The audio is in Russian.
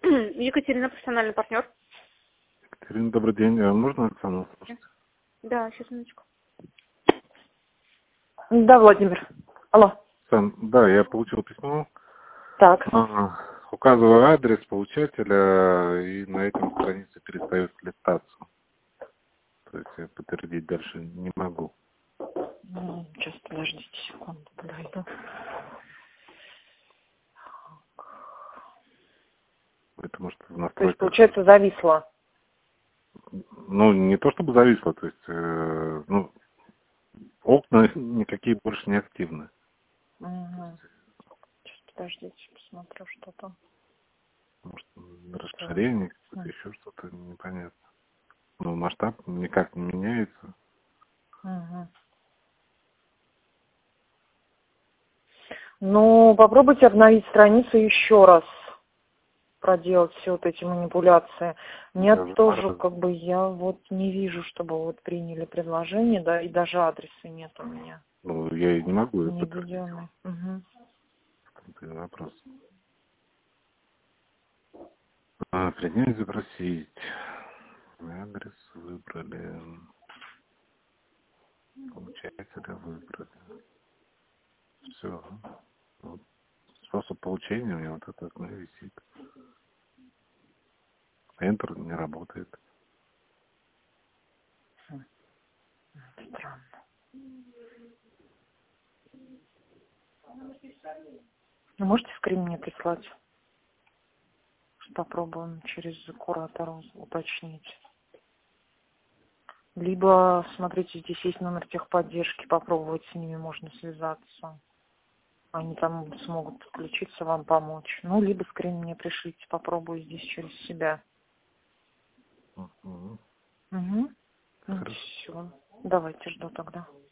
Екатерина, профессиональный партнер. Екатерина, добрый день. Можно Оксану слушать? Да, сейчас, минуточку. Да, Владимир. Алло. Оксан, да, я получил письмо. Так. Указываю адрес получателя, и на этом странице перестает листаться. То есть я подтвердить дальше не могу. Сейчас, подождите секунду, подойду. Это может в То есть, настройках... получается, зависло. Ну, не то чтобы зависло, то есть, окна никакие больше не активны. Угу. Сейчас, подождите, посмотрю, что там. Может, расширение, какое-то еще что-то непонятно. Но масштаб никак не меняется. Угу. Ну, попробуйте обновить страницу еще раз. Проделать все вот эти манипуляции. Нет, Я тоже я вот не вижу, чтобы вот приняли предложение, да, и даже адреса нет у меня. Ну, я и не могу Не подтвердить. введенный. Угу. Это вопрос. Принять, запросить. Адрес выбрали. Получателя выбрали. Все. Вот. Способ получения у меня вот это окно висит. Enter не работает. Странно. Ну, можете скрин мне прислать? Попробуем через куратора уточнить. Либо, смотрите, здесь есть номер техподдержки, попробовать с ними можно связаться. Они там смогут подключиться, вам помочь. Ну, либо скрин мне пришлите, попробую здесь через себя. Угу. Угу. Ну, Хорошо. все. Давайте, жду тогда.